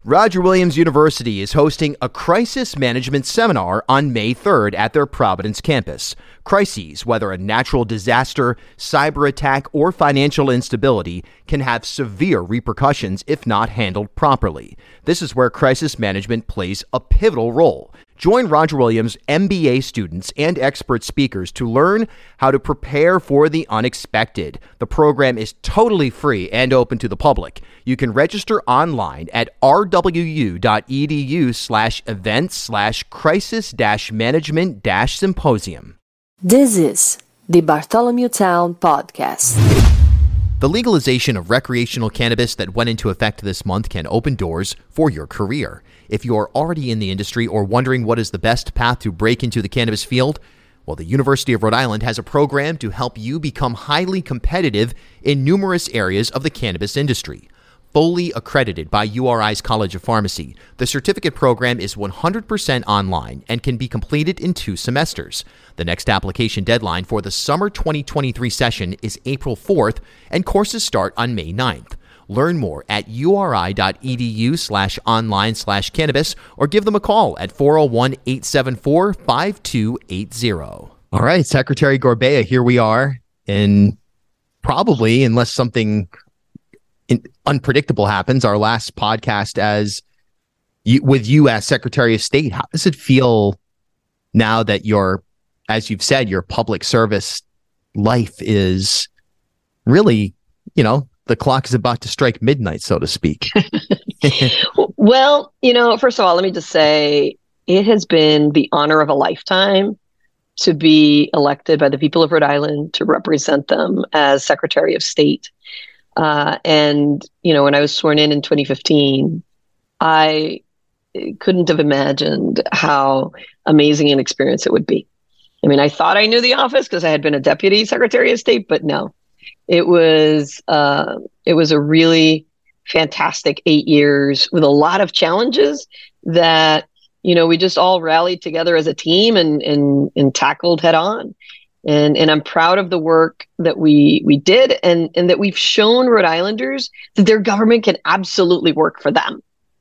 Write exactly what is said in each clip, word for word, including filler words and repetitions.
Roger Williams University is hosting a crisis management seminar on May third at their Providence campus. Crises, whether a natural disaster, cyber attack, or financial instability, can have severe repercussions if not handled properly. This is where crisis management plays a pivotal role. Join Roger Williams M B A students and expert speakers to learn how to prepare for the unexpected. The program is totally free and open to the public. You can register online at rwu.edu slash events slash crisis dash management dash symposium. This is the Bartholomew Town Podcast. The legalization of recreational cannabis that went into effect this month can open doors for your career. If you are already in the industry or wondering what is the best path to break into the cannabis field, well, the University of Rhode Island has a program to help you become highly competitive in numerous areas of the cannabis industry. Fully accredited by U R I's College of Pharmacy, the certificate program is one hundred percent online and can be completed in two semesters. The next application deadline for the summer twenty twenty-three session is April fourth, and courses start on May ninth. Learn more at uri.edu slash online slash cannabis or give them a call at four oh one, eight seven four, five two eight zero. All right, Secretary Gorbea, here we are. And probably, unless something in, unpredictable happens, our last podcast as you, with you as Secretary of State. How does it feel now that your, as you've said, your public service life is really, you know, the clock is about to strike midnight, so to speak. Well, you know, first of all, let me just say it has been the honor of a lifetime to be elected by the people of Rhode Island to represent them as Secretary of State. Uh, and, you know, when I was sworn in in twenty fifteen, I couldn't have imagined how amazing an experience it would be. I mean, I thought I knew the office because I had been a Deputy Secretary of State, but no. It was uh, it was a really fantastic eight years with a lot of challenges that, you know, we just all rallied together as a team and and, and tackled head on. And and I'm proud of the work that we we did and, and that we've shown Rhode Islanders that their government can absolutely work for them.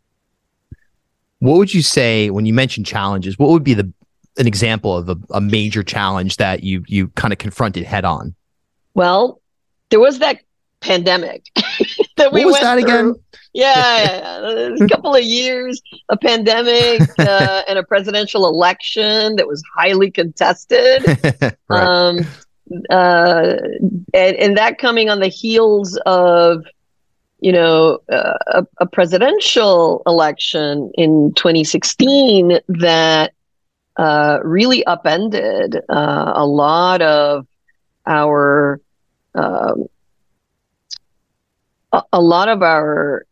What would you say when you mentioned challenges? What would be the an example of a, a major challenge that you you kind of confronted head on? Well, there was that pandemic that we what was went that through. Again? Yeah, yeah. a couple of years, a pandemic uh, and a presidential election that was highly contested. Right. Um, uh, and, and that coming on the heels of, you know, uh, a, a presidential election in twenty sixteen that uh, really upended uh, a lot of our Um, a, a lot of our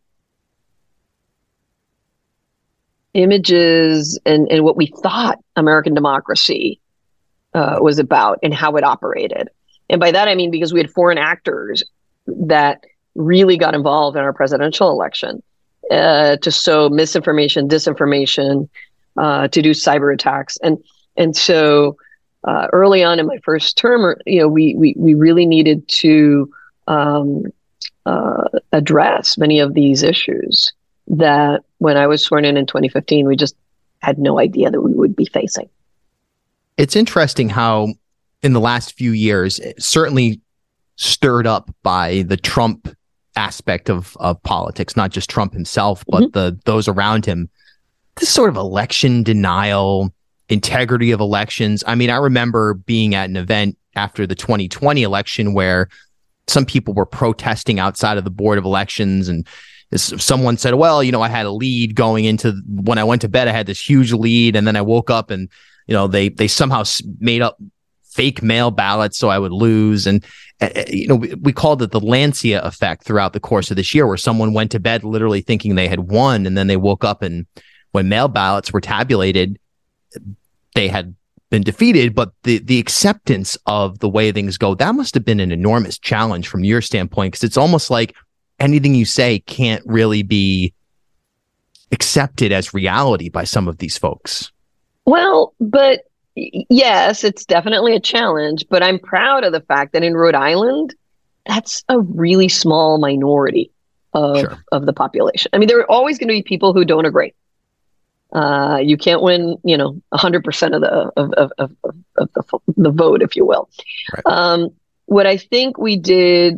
images and, and what we thought American democracy uh, was about and how it operated. And by that, I mean, because we had foreign actors that really got involved in our presidential election uh, to sow misinformation, disinformation, uh, to do cyber attacks. And, and so Uh, early on in my first term, you know, we we we really needed to um, uh, address many of these issues that when I was sworn in in twenty fifteen, we just had no idea that we would be facing. It's interesting how in the last few years, certainly stirred up by the Trump aspect of, of politics, not just Trump himself, but mm-hmm. the those around him, this sort of election denial, integrity of elections. I mean, I remember being at an event after the twenty twenty election where some people were protesting outside of the Board of Elections, and this, someone said, well, you know, I had a lead going into when I went to bed, I had this huge lead, and then I woke up and, you know, they they somehow made up fake mail ballots so I would lose. And, uh, you know, we, we called it the Lancia effect throughout the course of this year, where someone went to bed literally thinking they had won, and then they woke up and when mail ballots were tabulated, they had been defeated. But the the acceptance of the way things go, that must have been an enormous challenge from your standpoint, because it's almost like anything you say can't really be accepted as reality by some of these folks. Well, but yes, it's definitely a challenge, but I'm proud of the fact that in Rhode Island, that's a really small minority of, Sure. of the population. I mean, there are always going to be people who don't agree. Uh, you can't win, you know, one hundred percent of the of, of, of, of the, the vote, if you will. Right. Um, what I think we did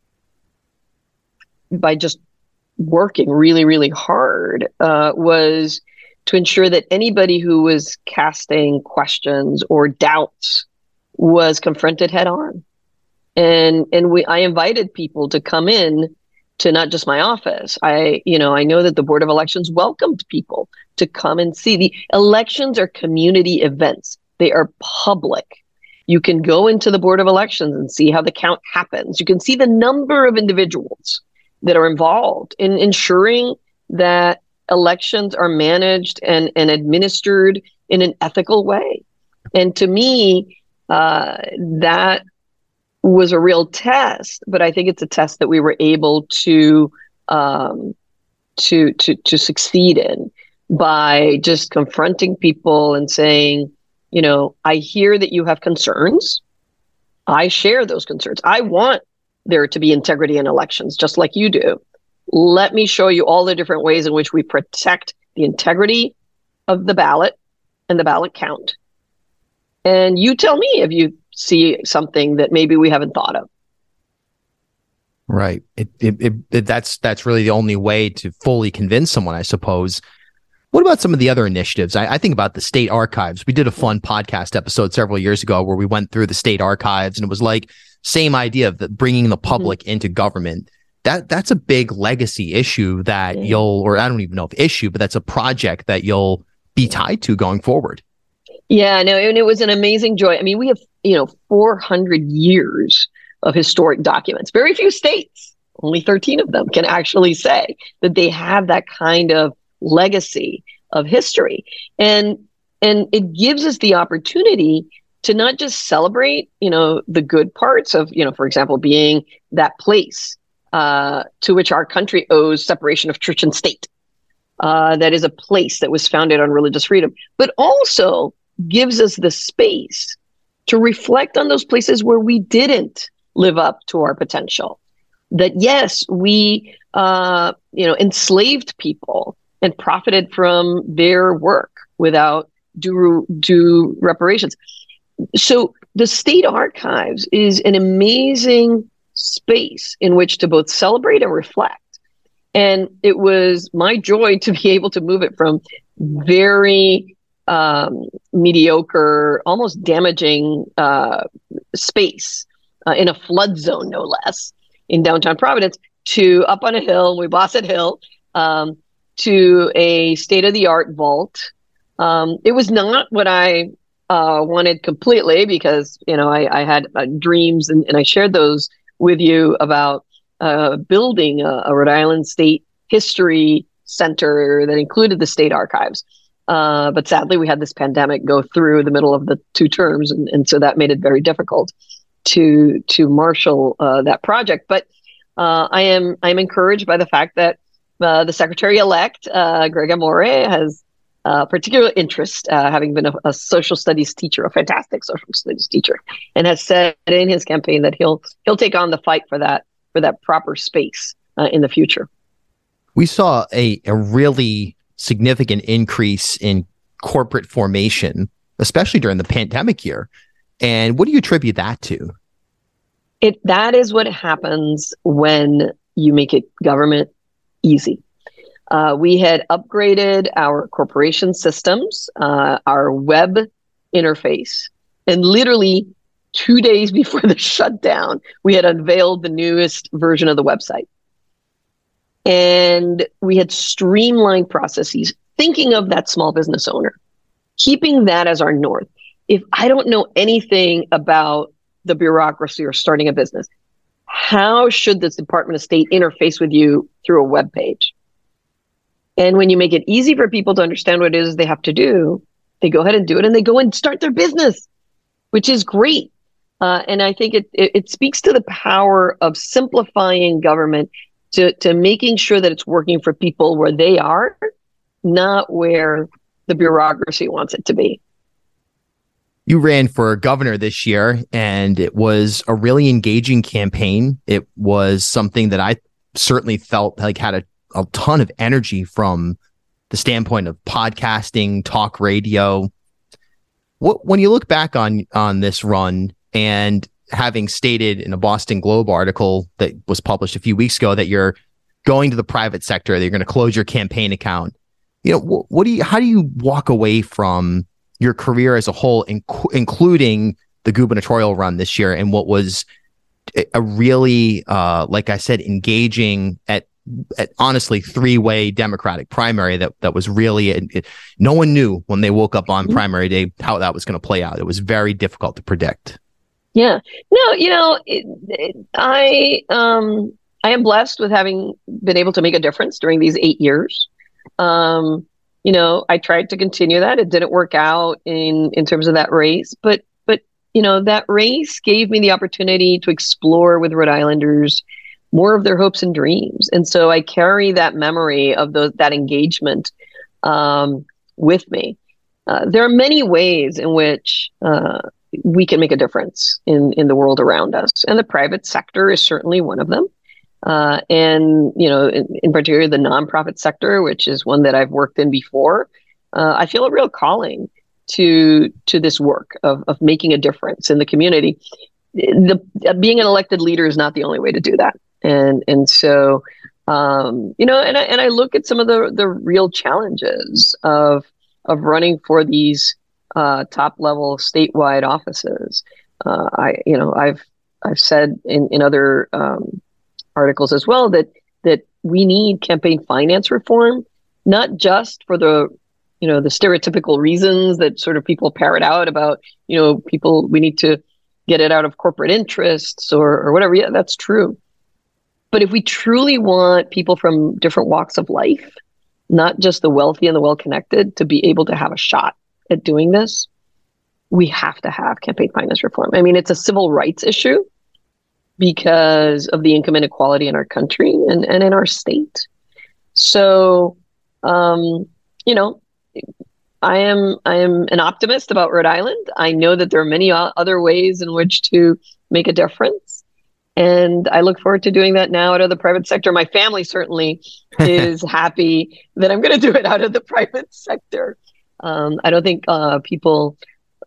by just working really, really hard uh, was to ensure that anybody who was casting questions or doubts was confronted head on. And and we I invited people to come in to not just my office. I, you know, I know that the Board of Elections welcomed people to come and see. The elections are community events. They are public. You can go into the Board of Elections and see how the count happens. You can see the number of individuals that are involved in ensuring that elections are managed and, and administered in an ethical way. And to me, uh, that was a real test, but I think it's a test that we were able to um, to to to succeed in by just confronting people and saying, you know, I hear that you have concerns. I share those concerns. I want there to be integrity in elections, just like you do. Let me show you all the different ways in which we protect the integrity of the ballot and the ballot count. And you tell me if you see something that maybe we haven't thought of. Right. It, it, it, it, that's that's really the only way to fully convince someone, I suppose. What about some of the other initiatives? I, I think about the state archives. We did a fun podcast episode several years ago where we went through the state archives, and it was like same idea of the, bringing the public mm-hmm. into government. That that's a big legacy issue that yeah. you'll, or I don't even know if issue, but that's a project that you'll be tied to going forward. Yeah, no, and it was an amazing joy. I mean, we have, you know, four hundred years of historic documents. Very few states, only thirteen of them, can actually say that they have that kind of legacy of history. And and it gives us the opportunity to not just celebrate, you know, the good parts of, you know, for example, being that place uh, to which our country owes separation of church and state. Uh, that is a place that was founded on religious freedom, but also gives us the space to reflect on those places where we didn't live up to our potential. That yes, we uh, you know, enslaved people and profited from their work without due due reparations. So the state archives is an amazing space in which to both celebrate and reflect. And it was my joy to be able to move it from very um, mediocre, almost damaging uh, space uh, in a flood zone, no less, in downtown Providence, to up on a hill, Weebosset Hill, um, to a state-of-the-art vault. Um, it was not what I uh, wanted completely because, you know, I, I had uh, dreams and, and I shared those with you about uh, building a, a Rhode Island State History Center that included the state archives. Uh, but sadly, we had this pandemic go through the middle of the two terms, and, and so that made it very difficult to to marshal uh, that project. But uh, I am I am encouraged by the fact that uh, the Secretary-elect, uh, Greg Amore, has uh, particular interest, uh, having been a, a social studies teacher, a fantastic social studies teacher, and has said in his campaign that he'll he'll take on the fight for that for that proper space uh, in the future. We saw a, a really significant increase in corporate formation, especially during the pandemic year. And what do you attribute that to? It that is what happens when you make it government easy. Uh, we had upgraded our corporation systems, uh, our web interface, and literally two days before the shutdown, we had unveiled the newest version of the website. And we had streamlined processes, thinking of that small business owner, keeping that as our north. If I don't know anything about the bureaucracy or starting a business, how should this Department of State interface with you through a web page? And when you make it easy for people to understand what it is they have to do, they go ahead and do it, and they go and start their business, which is great. Uh, and I think it, it it speaks to the power of simplifying government to, to making sure that it's working for people where they are, not where the bureaucracy wants it to be. You ran for governor this year, and it was a really engaging campaign. It was something that I certainly felt like had a, a ton of energy from the standpoint of podcasting, talk radio. What, when you look back on on this run, and having stated in a Boston Globe article that was published a few weeks ago that you're going to the private sector, that you're going to close your campaign account, you know, what, what do you, how do you walk away from your career as a whole, inc- including the gubernatorial run this year, and what was a really, uh, like I said, engaging at, at honestly three-way Democratic primary that that was really, it, it, no one knew when they woke up on primary day how that was going to play out. It was very difficult to predict. Yeah, no, you know, it, it, I um, I am blessed with having been able to make a difference during these eight years. Um, you know, I tried to continue that. It didn't work out in in terms of that race, but but you know, that race gave me the opportunity to explore with Rhode Islanders more of their hopes and dreams. And so I carry that memory of those, that engagement um, with me. Uh, there are many ways in which uh, we can make a difference in, in the world around us. And the private sector is certainly one of them. Uh, and, you know, in, in particular, the nonprofit sector, which is one that I've worked in before, uh, I feel a real calling to to this work of, of making a difference in the community. The, being an elected leader is not the only way to do that. And and so, um, you know, and I, and I look at some of the, the real challenges of of running for these uh, top level statewide offices. Uh, I, you know, I've I've said in in other um, articles as well that that we need campaign finance reform, not just for the, you know, the stereotypical reasons that sort of people parrot out about, you know, people, we need to get it out of corporate interests or or whatever. Yeah, that's true. But if we truly want people from different walks of life, not just the wealthy and the well-connected, to be able to have a shot at doing this, we have to have campaign finance reform. I mean, it's a civil rights issue because of the income inequality in our country and, and in our state. So, um, you know, I am I am an optimist about Rhode Island. I know that there are many other ways in which to make a difference. And I look forward to doing that now out of the private sector. My family certainly is happy that I'm going to do it out of the private sector. Um, I don't think uh, people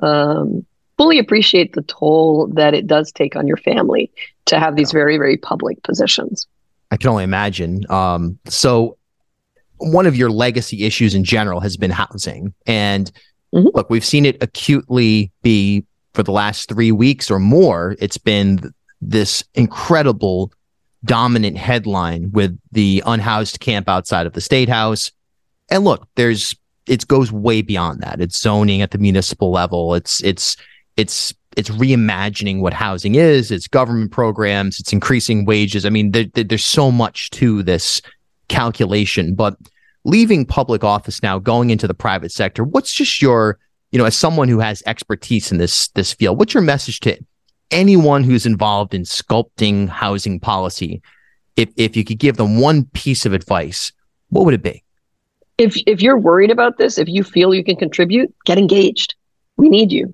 um, fully appreciate the toll that it does take on your family to have these very, very public positions. I can only imagine. Um, so one of your legacy issues in general has been housing. And mm-hmm. look, we've seen it acutely be for the last three weeks or more. It's been this incredible dominant headline with the unhoused camp outside of the State House. And look, there's it goes way beyond that. It's zoning at the municipal level. It's it's it's it's reimagining what housing is. It's government programs. It's increasing wages. I mean, there, there, there's so much to this calculation. But leaving public office now, going into the private sector, what's just your, you know, as someone who has expertise in this this field, what's your message to anyone who's involved in sculpting housing policy? If if you could give them one piece of advice, what would it be? If if you're worried about this, if you feel you can contribute, get engaged. We need you.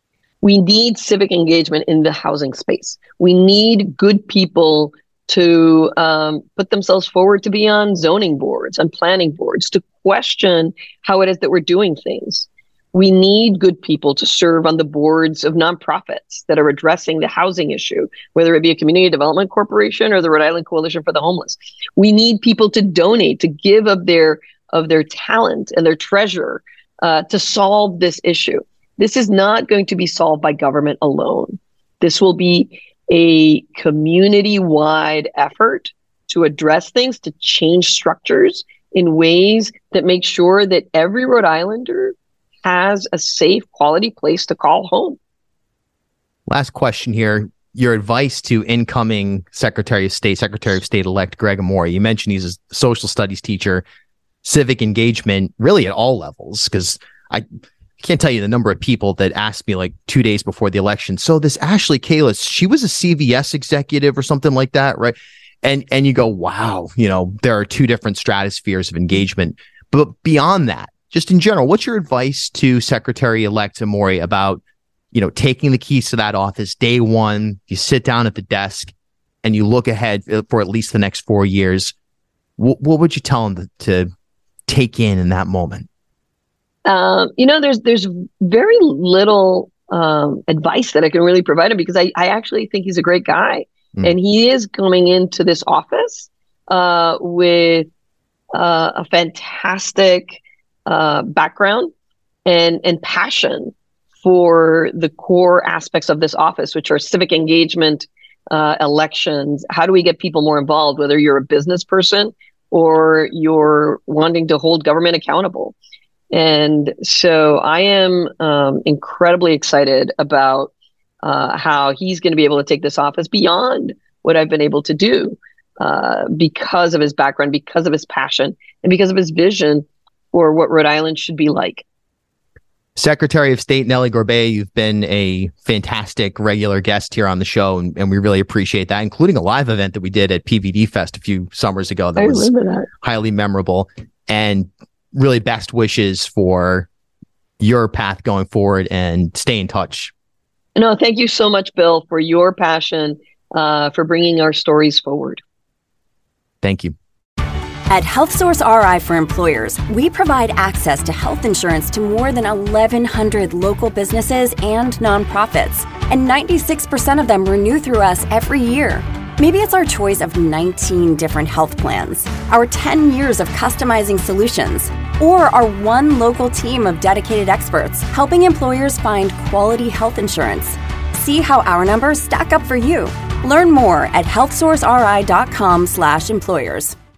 We need civic engagement in the housing space. We need good people to um, put themselves forward to be on zoning boards, on planning boards, to question how it is that we're doing things. We need good people to serve on the boards of nonprofits that are addressing the housing issue, whether it be a community development corporation or the Rhode Island Coalition for the Homeless. We need people to donate, to give of their of their talent and their treasure uh, to solve this issue. This is not going to be solved by government alone. This will be a community-wide effort to address things, to change structures in ways that make sure that every Rhode Islander has a safe, quality place to call home. Last question here. Your advice to incoming Secretary of State, Secretary of State-elect Greg Amore. You mentioned he's a social studies teacher, civic engagement, really at all levels, because I can't tell you the number of people that asked me like two days before the election, so this Ashley Kalus, she was a C V S executive or something like that, right? And and you go, wow, you know, there are two different stratospheres of engagement. But beyond that, just in general, what's your advice to Secretary-elect Amore about, you know, taking the keys to that office day one, you sit down at the desk, and you look ahead for at least the next four years, what, what would you tell them to, to take in in that moment? Um, you know, there's there's very little um, advice that I can really provide him because I, I actually think he's a great guy. Mm. And he is coming into this office uh, with uh, a fantastic uh, background and, and passion for the core aspects of this office, which are civic engagement, uh, elections. How do we get people more involved, whether you're a business person or you're wanting to hold government accountable? And so I am um, incredibly excited about uh, how he's going to be able to take this office beyond what I've been able to do uh, because of his background, because of his passion, and because of his vision for what Rhode Island should be like. Secretary of State Nellie Gorbea, you've been a fantastic regular guest here on the show, and, and we really appreciate that, including a live event that we did at P V D Fest a few summers ago that I was that. highly memorable. And really best wishes for your path going forward, and stay in touch. No, thank you so much, Bill, for your passion, uh, for bringing our stories forward. Thank you. At HealthSource R I for Employers, we provide access to health insurance to more than eleven hundred local businesses and nonprofits, and ninety-six percent of them renew through us every year. Maybe it's our choice of nineteen different health plans, our ten years of customizing solutions, or our one local team of dedicated experts helping employers find quality health insurance. See how our numbers stack up for you. Learn more at health source r i dot com slash employers.